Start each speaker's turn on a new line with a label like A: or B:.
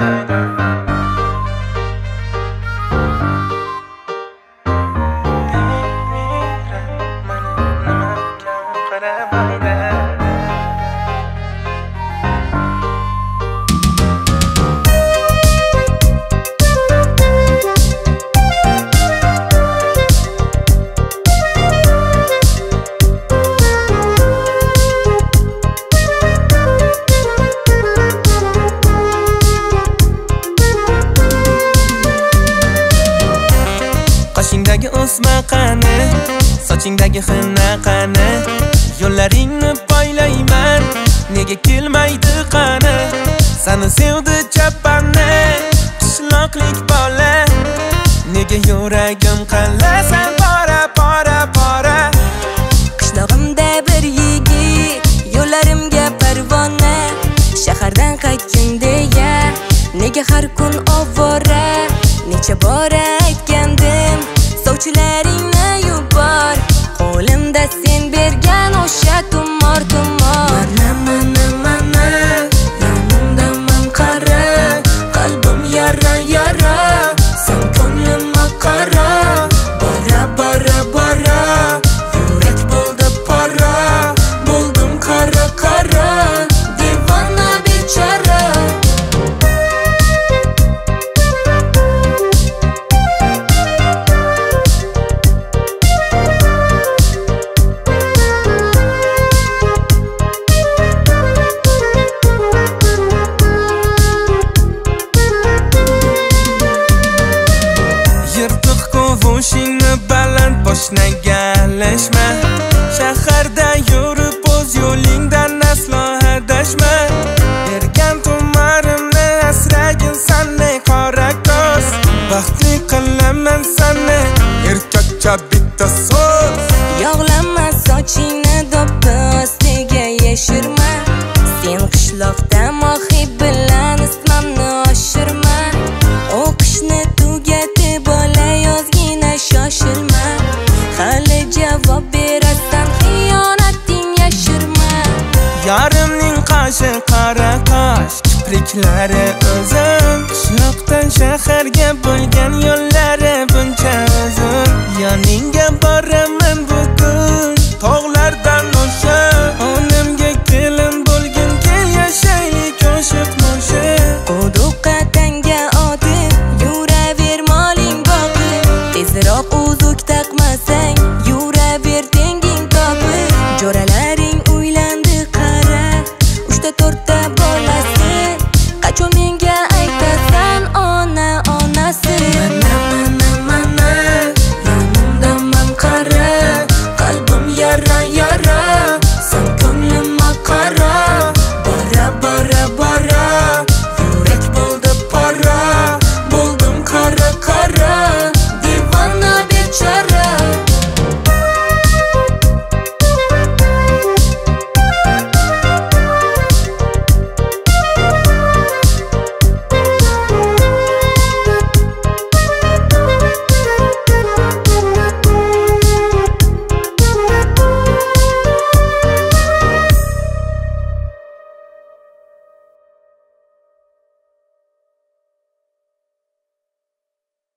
A: Qoshingdagi o'sma qani, sochingdagi xina qani, yo'llaringni poylayman, nega kelmaydi qani? Seni sevdi chapani, qishloqlik bola, nega yuragim qallasan pora pora pora?
B: Qishlog'imda bir yigit, yo'llarimga parvona, shahardan qaytgin deya, nega har kun ovora? Necha bora aytgandim, sovchilaringni yubor, qo'limda sen bergan o'sha tumor tumor. Mana yonimdaman qara, qalbim yara yara, sen ko'nglimga qara, bora bora bora, yurak bo'ldi pora, bo'ldim qara qara, devona bechora. Qo'shingni baland boshnagalashma, shaharda yurib o'z yo'lingdan aslo adashma. Bergan tumarimni asragin sanday qora ko'z, baxtli qilaman seni erkakcha bitta so'z. Yog'lama sochingni do'ppi ostiga yashirma, sen qishloqda mohi bilan ismimni oshirma. O'qishni tugatib olayozgina shoshilma, hali javob berasan xiyonating yashirma.
A: Yarimning qoshi qora qosh, kipriklari uzun, qishloqdan shaharga bo'lgan yo'llari buncha uzun. Yoningga boraman